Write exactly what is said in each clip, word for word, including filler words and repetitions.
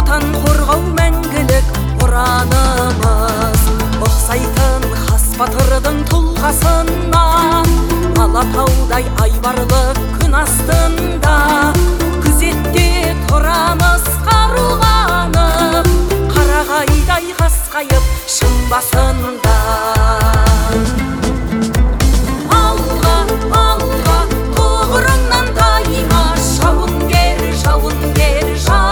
отан қорғау мәңгілік ұранымыз. Ұқсайтын хас батырдың тұлғасына, Алатаудай айбарлы күн астында күзетте тұрамыз қаруланып, қарағайдай қасқайып шың басында. Алға, алға, тұғырыңнан тайма, жауынгер, жауынгер,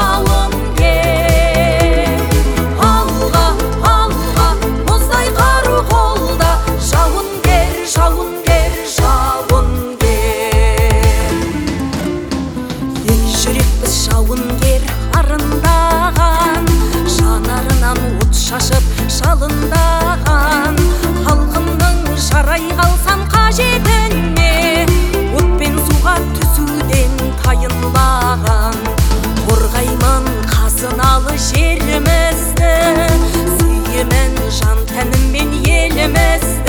жауынгер. Алға, алға, мұздай қару қолда, жауынгер, жауынгер, жауынгер. Ел жүрекпіз жауынгер арындаған, жанарынан от шашып жалындаған. Халқымның жарай қалсам қажетіне, отпен суға түсуден тайынбаған. Қорғаймын қазыналы жерімізді, сүйемін жан тәніммен елімізді.